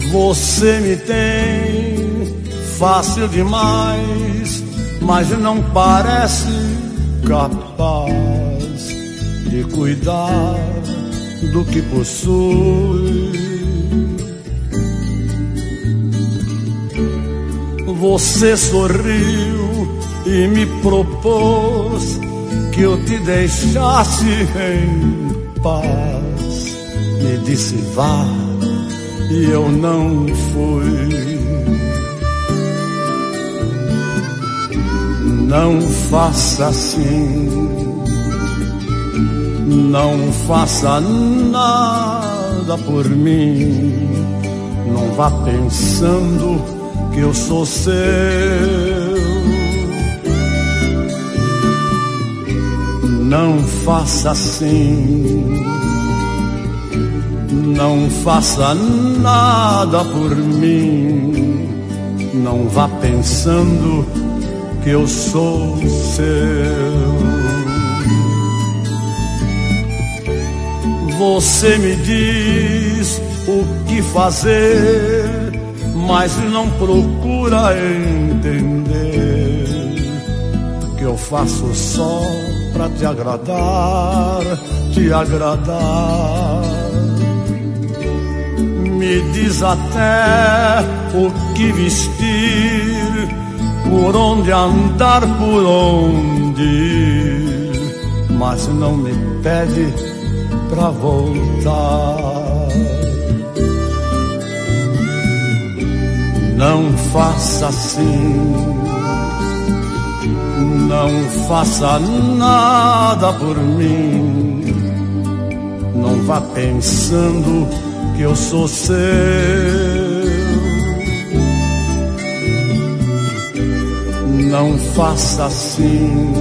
Você me tem fácil demais, mas não parece capaz de cuidar do que possui. Você sorriu e me propôs que eu te deixasse em paz. Me disse vá e eu não fui. Não faça assim, não faça nada por mim. Não vá pensando que eu sou seu. Não faça assim, não faça nada por mim. Não vá pensando que eu sou seu. Você me diz o que fazer, mas não procura entender que eu faço só pra te agradar, te agradar. Me diz até o que vestir, por onde andar, por onde ir, mas não me pede pra voltar. Não faça assim, não faça nada por mim. Não vá pensando que eu sou seu. Não faça assim,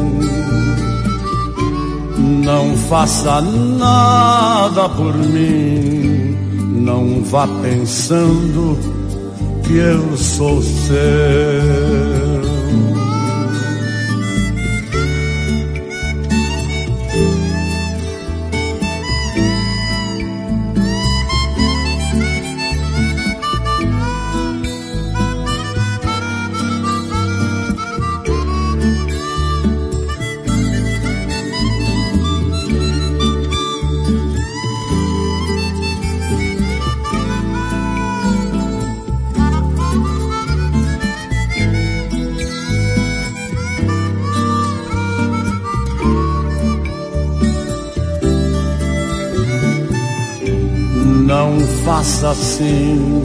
não faça nada por mim. Não vá pensando que eu sou seu. Não faça assim,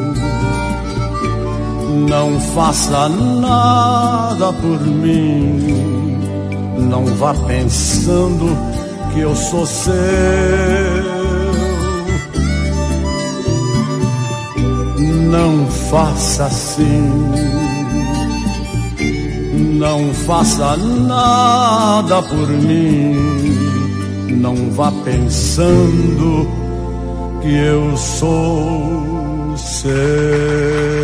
não faça nada por mim. Não vá pensando que eu sou seu. Não faça assim, não faça nada por mim. Não vá pensando que eu sou seu.